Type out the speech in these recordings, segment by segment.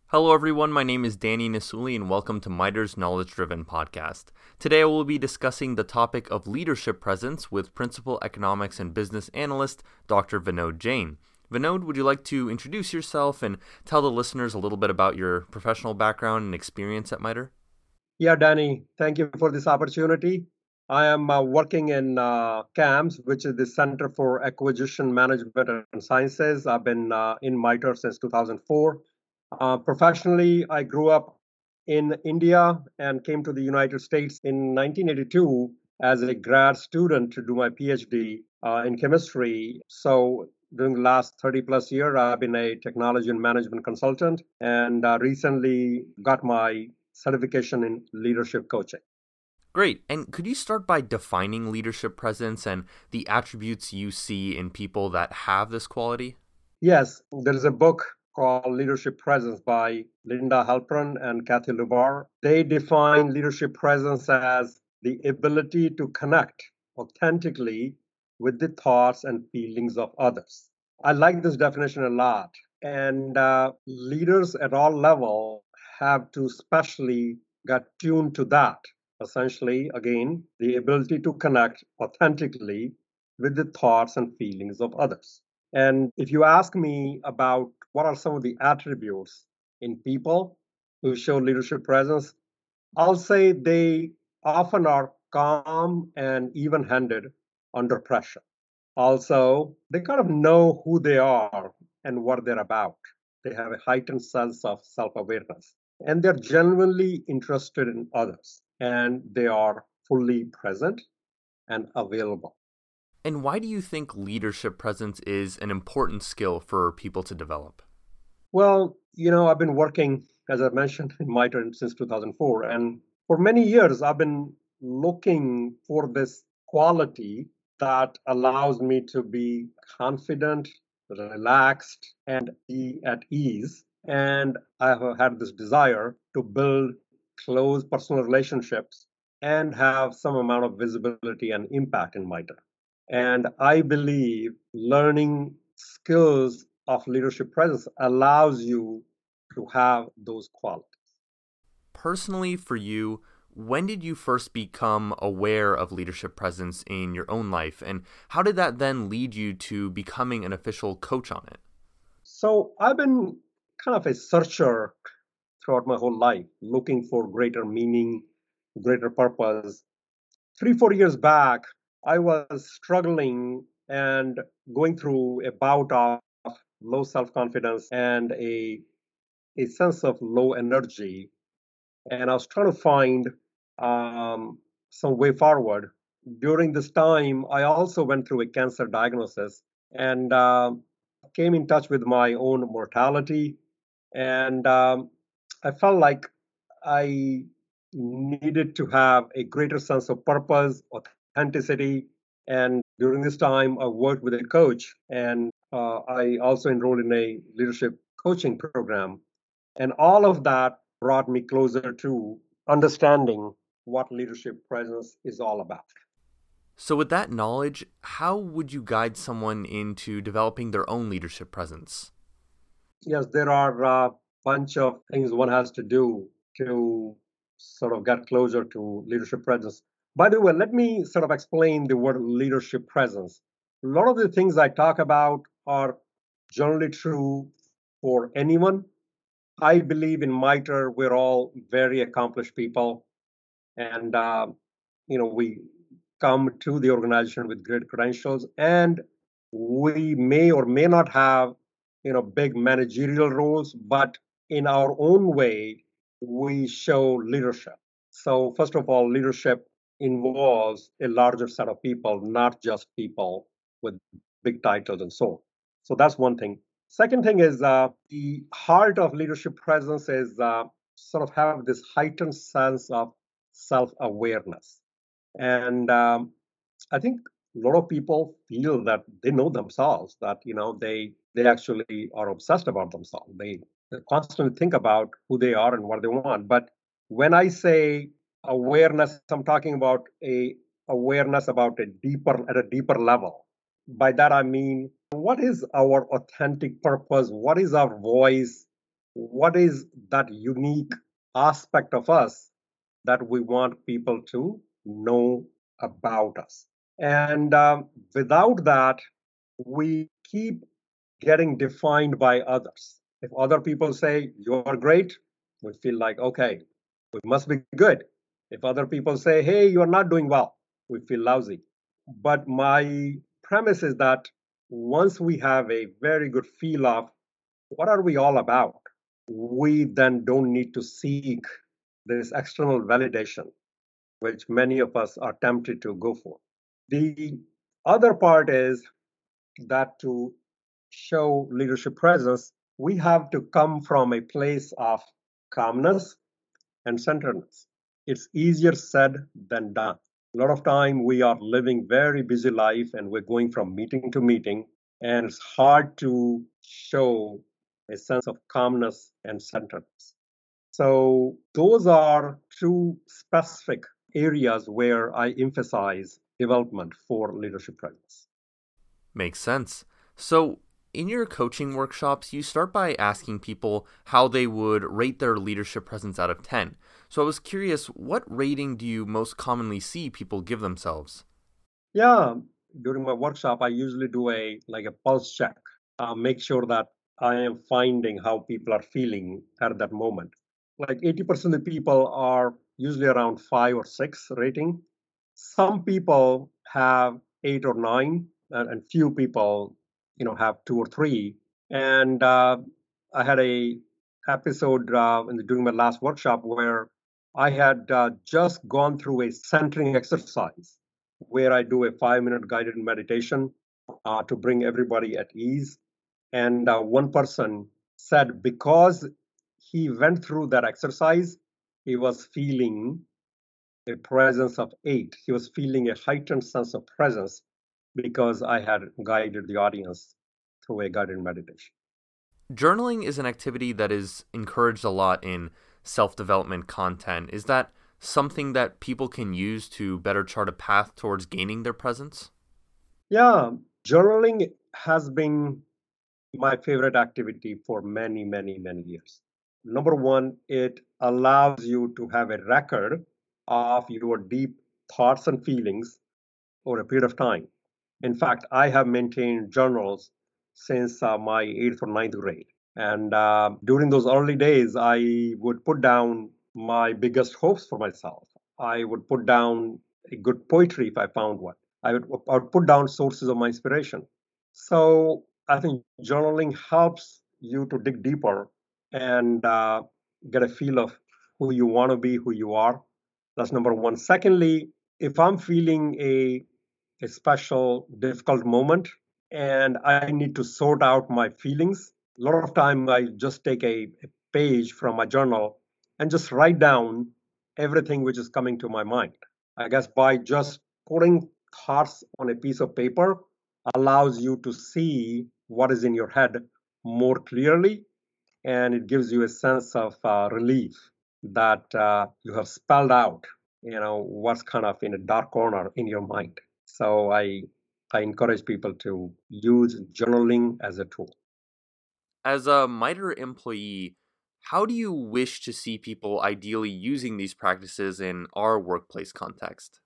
Hello, everyone. My name is Danny Nasuli, and welcome to MITRE's Knowledge Driven podcast. Today, I will be discussing the topic of leadership presence with Principal Economics and Business Analyst Dr. Vinod Jain. Vinod, would you like to introduce yourself and tell the listeners a little bit about your professional background and experience at MITRE? Yeah, Danny, thank you for this opportunity. I am working in CAMS, which is the Center for Acquisition Management and Sciences. I've been in MITRE since 2004. Professionally, I grew up in India and came to the United States in 1982 as a grad student to do my PhD in chemistry. So during the last 30 plus years, I've been a technology and management consultant and recently got my certification in leadership coaching. Great. And could you start by defining leadership presence and the attributes you see in people that have this quality? Yes, there is a book called Leadership Presence by Linda Halpern and Kathy Lubar. They define leadership presence as the ability to connect authentically with the thoughts and feelings of others. I like this definition a lot. And leaders at all levels have to specially get tuned to that. Essentially, again, the ability to connect authentically with the thoughts and feelings of others. And if you ask me about what are some of the attributes in people who show leadership presence, I'll say they often are calm and even handed under pressure. Also, they kind of know who they are and what they're about. They have a heightened sense of self awareness and they're genuinely interested in others and they are fully present and available. And why do you think leadership presence is an important skill for people to develop? Well, I've been working, as I mentioned, in my turn since 2004. And for many years, I've been looking for this quality that allows me to be confident, relaxed, and be at ease. And I have had this desire to build close personal relationships and have some amount of visibility and impact in my turn. And I believe learning skills of leadership presence allows you to have those qualities. Personally, for you, when did you first become aware of leadership presence in your own life, and how did that then lead you to becoming an official coach on it? So I've been kind of a searcher throughout my whole life, looking for greater meaning, greater purpose. 3, 4 years back, I was struggling and going through a bout of low self confidence and a sense of low energy. And I was trying to find some way forward. During this time, I also went through a cancer diagnosis and came in touch with my own mortality. And I felt like I needed to have a greater sense of purpose, authenticity. And during this time, I worked with a coach and I also enrolled in a leadership coaching program. And all of that brought me closer to understanding what leadership presence is all about. So, with that knowledge, how would you guide someone into developing their own leadership presence? Yes, there are a bunch of things one has to do to sort of get closer to leadership presence. By the way, let me sort of explain the word leadership presence. A lot of the things I talk about are generally true for anyone. I believe in MITRE, we're all very accomplished people. And, we come to the organization with great credentials and we may or may not have, big managerial roles, but in our own way, we show leadership. So first of all, leadership involves a larger set of people, not just people with big titles and so on. So that's one thing. Second thing is the heart of leadership presence is sort of have this heightened sense of self-awareness. And I think a lot of people feel that they know themselves, that they actually are obsessed about themselves. They constantly think about who they are and what they want. But when I say awareness, I'm talking about a awareness about a deeper level. By that I mean, what is our authentic purpose? What is our voice? what is that unique aspect of us that we want people to know about us. And without that, we keep getting defined by others. If other people say you're great, we feel like, okay, we must be good. If other people say, hey, you're not doing well, we feel lousy. But my premise is that once we have a very good feel of what are we all about, we then don't need to seek this external validation, which many of us are tempted to go for. The other part is that to show leadership presence, we have to come from a place of calmness and centeredness. It's easier said than done. A lot of time we are living very busy life and we're going from meeting to meeting, and it's hard to show a sense of calmness and centeredness. So those are two specific areas where I emphasize development for leadership presence. Makes sense. So, in your coaching workshops, you start by asking people how they would rate their leadership presence out of 10. So, I was curious, what rating do you most commonly see people give themselves? Yeah, during my workshop, I usually do a pulse check, make sure that I am finding how people are feeling at that moment. Like 80% of the people are usually around 5 or 6 rating. Some people have 8 or 9, and few people, have 2 or 3. And I had a episode during my last workshop where I had just gone through a centering exercise where I do a 5-minute guided meditation to bring everybody at ease. And one person said because he went through that exercise, he was feeling a presence of 8. He was feeling a heightened sense of presence because I had guided the audience through a guided meditation. Journaling is an activity that is encouraged a lot in self-development content. Is that something that people can use to better chart a path towards gaining their presence? Yeah, journaling has been my favorite activity for many, many, many years. Number one, it allows you to have a record of your deep thoughts and feelings over a period of time. In fact, I have maintained journals since my 8th or 9th grade. And during those early days, I would put down my biggest hopes for myself. I would put down a good poetry if I found one. I would put down sources of my inspiration. So I think journaling helps you to dig deeper and get a feel of who you want to be, who you are. That's number one. Secondly, if I'm feeling a special, difficult moment and I need to sort out my feelings, a lot of time I just take a page from my journal and just write down everything which is coming to my mind. I guess by just putting thoughts on a piece of paper allows you to see what is in your head more clearly, and it gives you a sense of relief that you have spelled out, what's kind of in a dark corner in your mind. So I encourage people to use journaling as a tool. As a MITRE employee, how do you wish to see people ideally using these practices in our workplace context?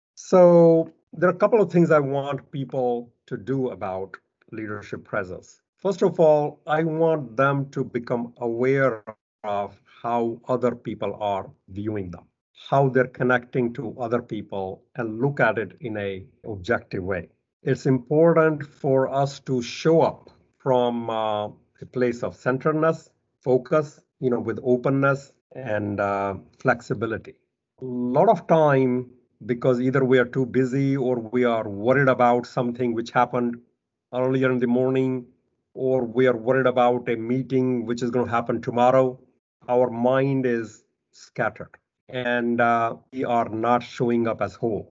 So there are a couple of things I want people to do about leadership presence. First of all, I want them to become aware of how other people are viewing them, how they're connecting to other people, and look at it in a objective way. It's important for us to show up from a place of centeredness, focus, with openness and flexibility. A lot of time, because either we are too busy or we are worried about something which happened earlier in the morning, or we are worried about a meeting which is going to happen tomorrow, our mind is scattered and we are not showing up as whole.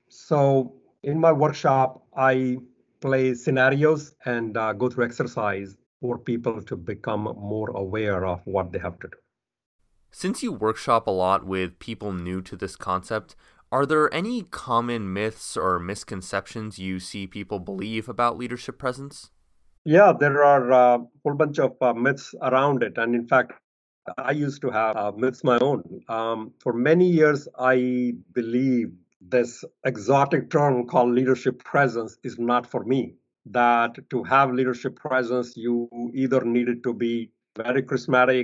So in my workshop, I play scenarios and go through exercise for people to become more aware of what they have to do. Since you workshop a lot with people new to this concept, are there any common myths or misconceptions you see people believe about leadership presence? Yeah, there are a whole bunch of myths around it. And in fact, I used to have myths my own. For many years, I believed this exotic term called leadership presence is not for me. That to have leadership presence, you either needed to be very charismatic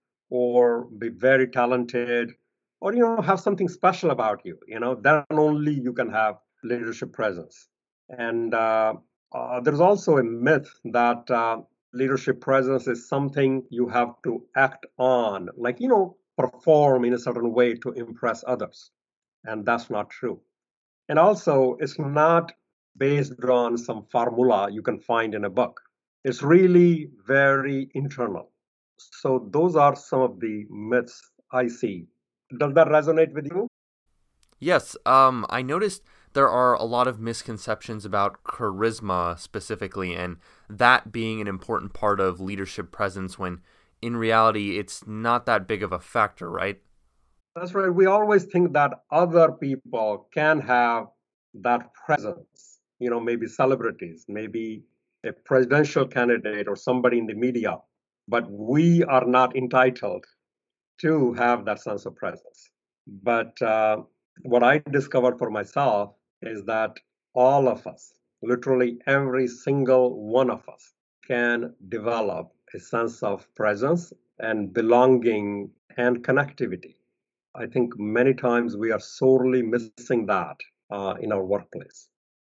or be very talented or have something special about you. Then only you can have leadership presence. And there's also a myth that leadership presence is something you have to act on, like perform in a certain way to impress others. And that's not true. And also, it's not based on some formula you can find in a book. It's really very internal. So those are some of the myths I see. Does that resonate with you? Yes, I noticed there are a lot of misconceptions about charisma specifically, and that being an important part of leadership presence when in reality it's not that big of a factor, right? That's right. We always think that other people can have that presence, maybe celebrities, maybe a presidential candidate or somebody in the media, but we are not entitled to have that sense of presence. But what I discovered for myself is that all of us, literally every single one of us, can develop a sense of presence and belonging and connectivity. I think many times we are sorely missing that in our workplace.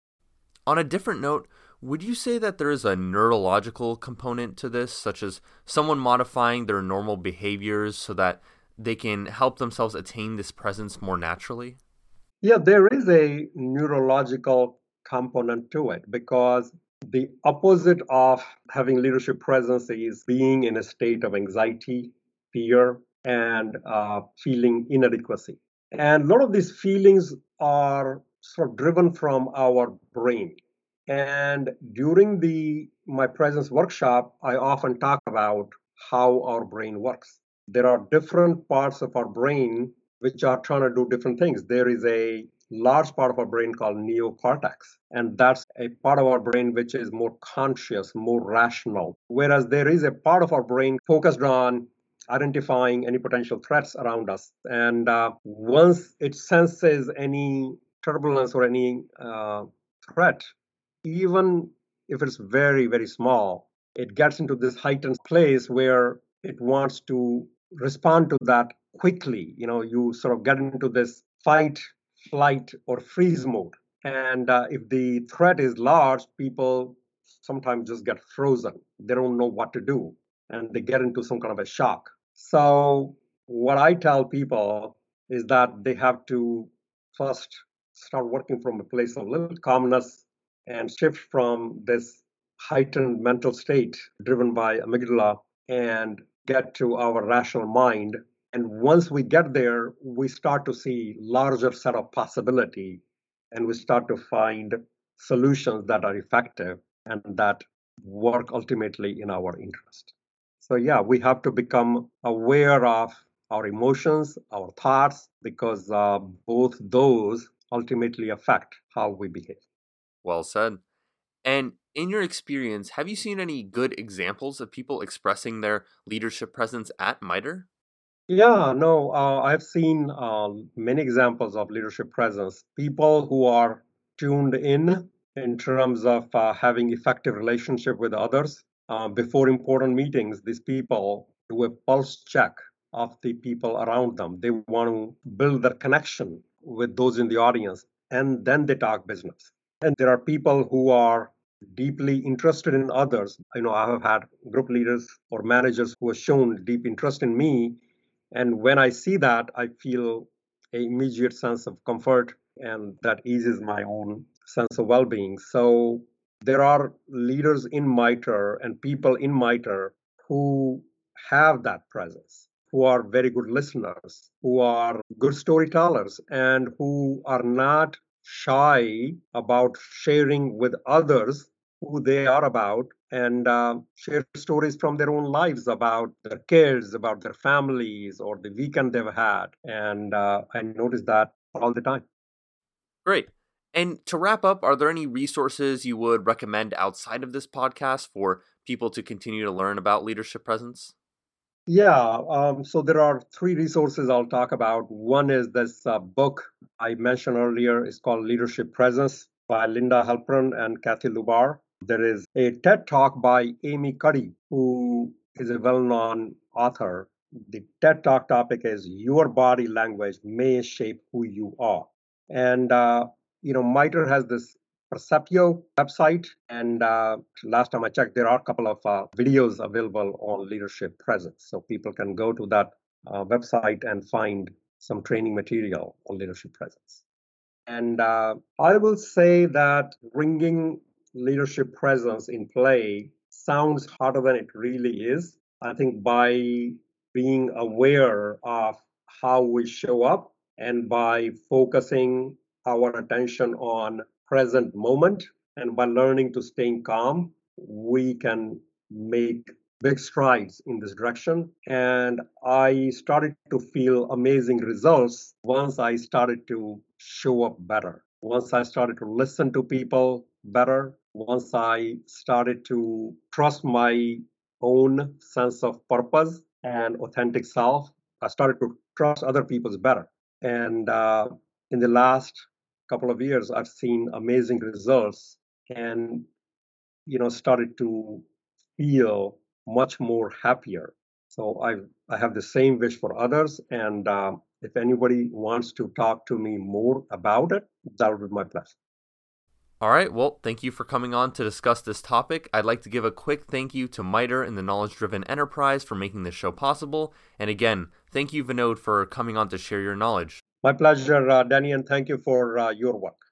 On a different note, would you say that there is a neurological component to this, such as someone modifying their normal behaviors so that they can help themselves attain this presence more naturally? Yeah, there is a neurological component to it because the opposite of having leadership presence is being in a state of anxiety, fear, and feeling inadequacy. And a lot of these feelings are sort of driven from our brain. And during the my presence workshop, I often talk about how our brain works. There are different parts of our brain which are trying to do different things. There is a large part of our brain called neocortex, and that's a part of our brain which is more conscious, more rational. Whereas there is a part of our brain focused on identifying any potential threats around us. And once it senses any turbulence or any threat, even if it's very, very small, it gets into this heightened place where it wants to respond to that quickly. You sort of get into this fight, flight, or freeze mode. And if the threat is large, people sometimes just get frozen. They don't know what to do and they get into some kind of a shock. So, what I tell people is that they have to first start working from a place of little calmness and shift from this heightened mental state driven by amygdala and get to our rational mind. And once we get there, we start to see larger set of possibility and we start to find solutions that are effective and that work ultimately in our interest. So yeah, we have to become aware of our emotions, our thoughts, because both those ultimately affect how we behave. Well said. And in your experience, have you seen any good examples of people expressing their leadership presence at MITRE? Yeah, no, I've seen many examples of leadership presence. People who are tuned in terms of having effective relationship with others. Before important meetings, these people do a pulse check of the people around them. They want to build their connection with those in the audience, and then they talk business. And there are people who are deeply interested in others. I have had group leaders or managers who have shown deep interest in me, and when I see that, I feel an immediate sense of comfort, and that eases my own sense of well being. So there are leaders in MITRE and people in MITRE who have that presence, who are very good listeners, who are good storytellers, and who are not shy about sharing with others who they are about and share stories from their own lives about their kids, about their families, or the weekend they've had. And I notice that all the time. Great. And to wrap up, are there any resources you would recommend outside of this podcast for people to continue to learn about leadership presence? Yeah, so there are three resources I'll talk about. One is this book I mentioned earlier. It's called Leadership Presence by Linda Halpern and Kathy Lubar. There is a TED Talk by Amy Cuddy, who is a well-known author. The TED Talk topic is Your Body Language May Shape Who You Are. And, MITRE has this Perceptio website. And last time I checked, there are a couple of videos available on leadership presence. So people can go to that website and find some training material on leadership presence. And I will say that bringing leadership presence in play sounds harder than it really is. I think by being aware of how we show up and by focusing our attention on present moment and by learning to stay calm, we can make big strides in this direction. And I started to feel amazing results once I started to show up better. Once I started to listen to people better, once I started to trust my own sense of purpose and authentic self, I started to trust other people's better. And in the last couple of years, I've seen amazing results and started to feel much more happier. So I have the same wish for others, and if anybody wants to talk to me more about it, that would be my pleasure. All right, well, thank you for coming on to discuss this topic. I'd like to give a quick thank you to MITRE and the Knowledge Driven Enterprise for making this show possible. And again, thank you, Vinod, for coming on to share your knowledge. My pleasure, Danny, and thank you for your work.